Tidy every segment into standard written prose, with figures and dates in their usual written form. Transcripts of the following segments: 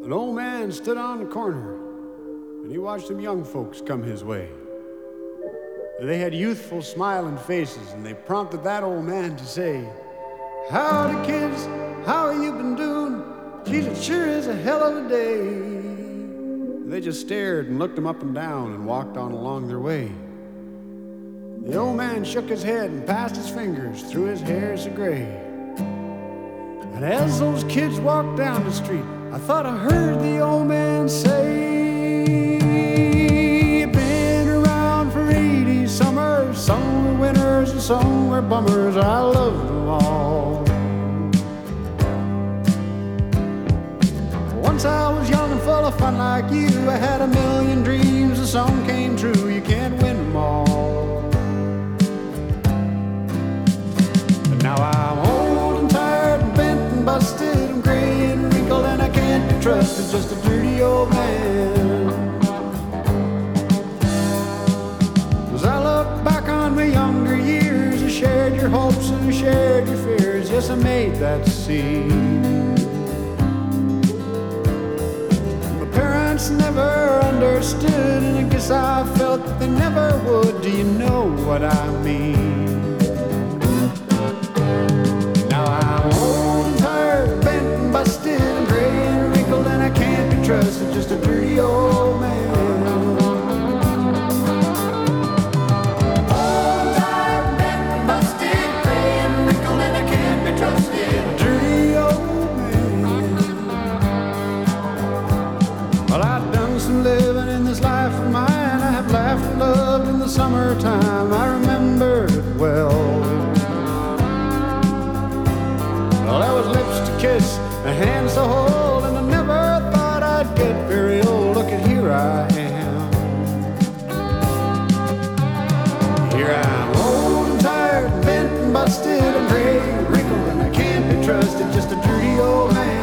An old man stood on the corner, and he watched some young folks come his way. They had youthful, smiling faces, and they prompted that old man to say, "Howdy, kids, how you been doing? Geez, it sure is a hell of a day." They just stared and looked him up and down and walked on along their way. The old man shook his head and passed his fingers through his hair so gray. And as those kids walked down the street, I thought I heard the old man say, "You've been around for 80 summers, some were winners and some were bummers. I loved them all. Once I was young and full of fun like you. I had a million dreams and some came true. You can't win them all. But now I'm old and tired and bent and busted and gray and wrinkled, and I can't be trusted, just a dirty old man. As I look back on my younger years, I shared your hopes and I shared your fears. Yes, I made that scene. My parents never understood, and I guess I felt that they never would. Do you know what I mean? Now I'm old and tired, bent and busted and gray and wrinkled, and I can't be trusted, just a dirty old man. Old, tired, bent and busted, gray and wrinkled, and I can't be trusted, a dirty old man. Well, I've done some living in this life of mine. I have laughed and loved in the summertime. I remember it well. Well, there was lips to kiss, and hands to hold, and I never thought I'd get very old. Look at here I am. Here I'm old and tired, bent and busted and gray and wrinkled, and I can't be trusted, just a dirty old man.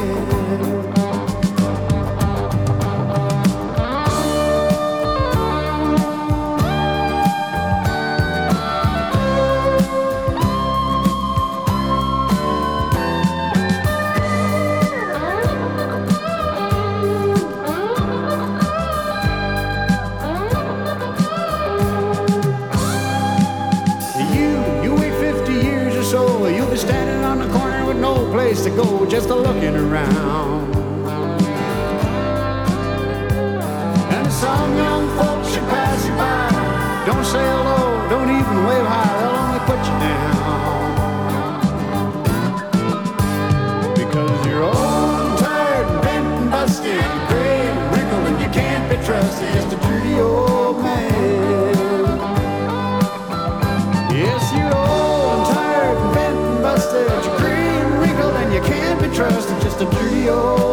You'll be standing on the corner with no place to go, just a looking around. And some young folks should pass you by. Don't say hello, don't even wave hi, they'll only put you down. Because you're old and tired and bent and busted, gray and wrinkled, and you can't be trusted, just a dirty old man. Yes, you're old and tired and bent and busted, you're gray and wrinkled, and you can't be trusted, just a dirty old